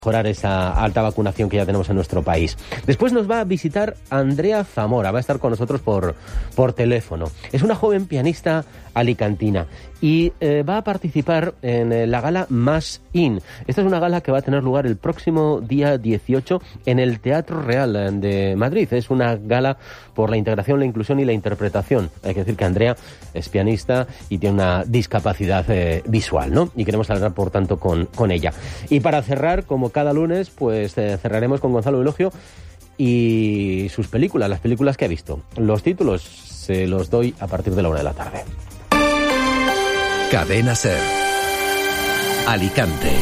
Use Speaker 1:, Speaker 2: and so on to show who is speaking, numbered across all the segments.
Speaker 1: mejorar esa alta vacunación que ya tenemos en nuestro país. Después nos va a visitar Andrea Zamora, va a estar con nosotros por teléfono. Es una joven pianista alicantina y va a participar en la gala Más In. Esta es una gala que va a tener lugar el próximo día 18 en el Teatro Real de Madrid. Es una gala por la integración, la inclusión y la interpretación. Hay que decir que Andrea es pianista y tiene una discapacidad visual, ¿no? Y queremos hablar, por tanto, con ella. Y para cerrar, como cada lunes, pues cerraremos con Gonzalo Elogio y sus películas, las películas que ha visto. Los títulos se los doy a partir de la 1 de la tarde.
Speaker 2: Cadena SER. Alicante.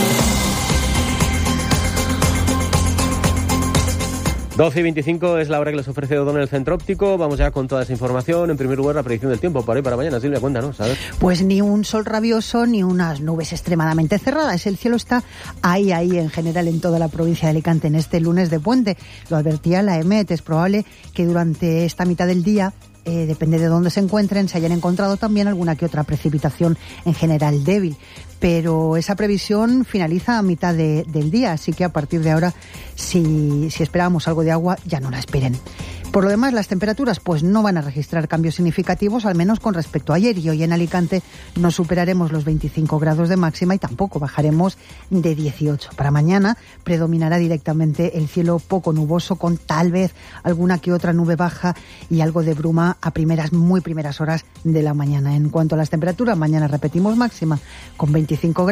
Speaker 1: 12:25 es la hora que les ofrece O'Donnell Centro Óptico. Vamos ya con toda esa información. En primer lugar, la predicción del tiempo para hoy, para mañana. Silvia, cuéntanos, ¿sabes?
Speaker 3: Pues ni un sol rabioso ni unas nubes extremadamente cerradas. El cielo está ahí en general en toda la provincia de Alicante en este lunes de puente. Lo advertía la EMET. Es probable que durante esta mitad del día, depende de dónde se encuentren, se hayan encontrado también alguna que otra precipitación en general débil. Pero esa previsión finaliza a mitad del día, así que a partir de ahora, si esperábamos algo de agua, ya no la esperen. Por lo demás, las temperaturas pues no van a registrar cambios significativos, al menos con respecto a ayer. Y hoy en Alicante no superaremos los 25 grados de máxima y tampoco bajaremos de 18. Para mañana predominará directamente el cielo poco nuboso, con tal vez alguna que otra nube baja y algo de bruma a muy primeras horas de la mañana. En cuanto a las temperaturas, mañana repetimos máxima con 25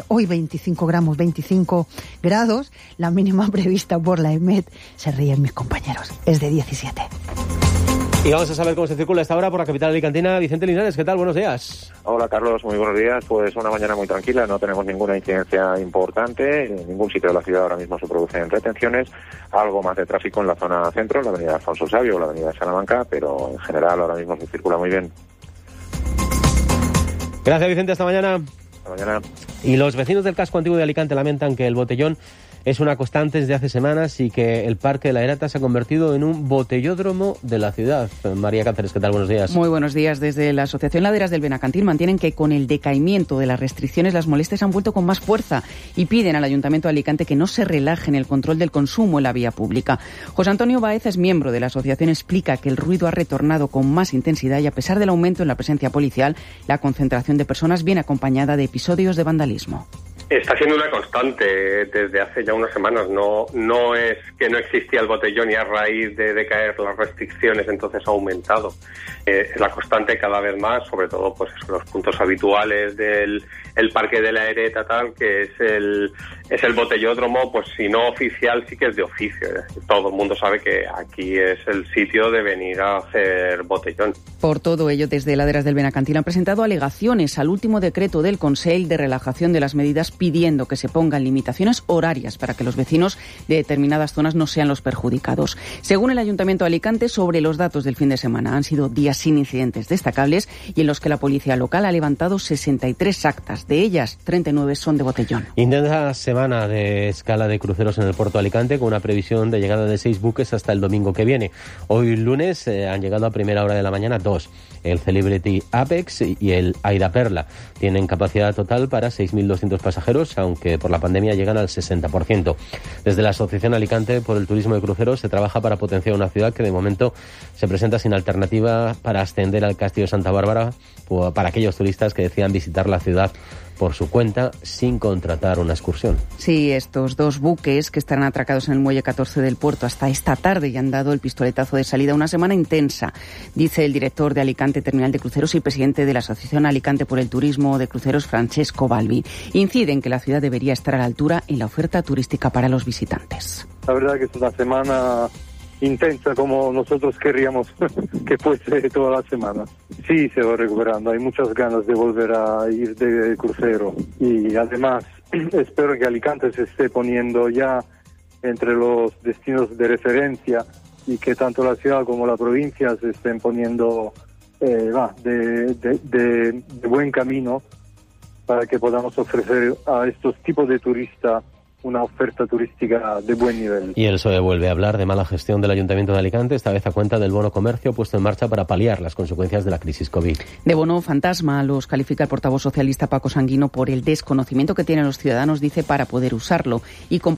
Speaker 3: grados. La mínima prevista por la EMET, se ríen mis compañeros, es de 17.
Speaker 1: Y vamos a saber cómo se circula a esta hora por la capital alicantina. Vicente Linares, ¿qué tal? Buenos días.
Speaker 4: Hola, Carlos, muy buenos días. Pues una mañana muy tranquila, no tenemos ninguna incidencia importante. En ningún sitio de la ciudad ahora mismo se producen retenciones. Algo más de tráfico en la zona centro, la avenida Alfonso Sabio o la avenida Salamanca, pero en general ahora mismo se circula muy bien.
Speaker 1: Gracias, Vicente, hasta mañana.
Speaker 4: Hasta mañana.
Speaker 1: Y los vecinos del casco antiguo de Alicante lamentan que el botellón es una constante desde hace semanas y que el Parque de la Erata se ha convertido en un botellódromo de la ciudad. María Cáceres, ¿qué tal? Buenos días.
Speaker 5: Muy buenos días. Desde la Asociación Laderas del Benacantil mantienen que con el decaimiento de las restricciones las molestias han vuelto con más fuerza y piden al Ayuntamiento de Alicante que no se relaje en el control del consumo en la vía pública. José Antonio Baeza es miembro de la asociación, explica que el ruido ha retornado con más intensidad y a pesar del aumento en la presencia policial, la concentración de personas viene acompañada de episodios de vandalismo.
Speaker 6: Está siendo una constante desde hace ya unas semanas. No es que no existía el botellón y a raíz de decaer las restricciones entonces ha aumentado. Es la constante cada vez más, sobre todo pues los puntos habituales del Parque de la Ereta, tal, que es el botellódromo, pues si no oficial, sí que es de oficio. Es decir, todo el mundo sabe que aquí es el sitio de venir a hacer botellón.
Speaker 5: Por todo ello, desde Laderas del Benacantil han presentado alegaciones al último decreto del Consell de relajación de las medidas, pidiendo que se pongan limitaciones horarias para que los vecinos de determinadas zonas no sean los perjudicados. Según el Ayuntamiento de Alicante, sobre los datos del fin de semana, han sido días sin incidentes destacables y en los que la policía local ha levantado 63 actas. De ellas, 39 son de botellón.
Speaker 1: Intensa semana de escala de cruceros en el puerto de Alicante, con una previsión de llegada de 6 buques hasta el domingo que viene. Hoy lunes han llegado a primera hora de la mañana 2. El Celebrity Apex y el Aida Perla tienen capacidad total para 6.200 pasajeros, aunque por la pandemia llegan al 60%. Desde la Asociación Alicante por el Turismo de Cruceros se trabaja para potenciar una ciudad que de momento se presenta sin alternativa para ascender al Castillo de Santa Bárbara para aquellos turistas que decidan visitar la ciudad por su cuenta sin contratar una excursión.
Speaker 5: Sí, estos 2 buques que estarán atracados en el muelle 14 del puerto hasta esta tarde y han dado el pistoletazo de salida a una semana intensa, dice el director de Alicante Terminal de Cruceros y presidente de la Asociación Alicante por el Turismo de Cruceros, Francesco Balbi. Inciden que la ciudad debería estar a la altura en la oferta turística para los visitantes.
Speaker 7: La verdad que es una semana intensa como nosotros querríamos que fuese toda la semana. Sí, se va recuperando, hay muchas ganas de volver a ir de crucero y además espero que Alicante se esté poniendo ya entre los destinos de referencia y que tanto la ciudad como la provincia se estén poniendo de buen camino para que podamos ofrecer a estos tipos de turistas una oferta turística de buen nivel.
Speaker 1: Y el PSOE vuelve a hablar de mala gestión del Ayuntamiento de Alicante, esta vez a cuenta del bono comercio puesto en marcha para paliar las consecuencias de la crisis COVID.
Speaker 5: De bono fantasma los califica el portavoz socialista Paco Sanguino por el desconocimiento que tienen los ciudadanos, dice, para poder usarlo. Y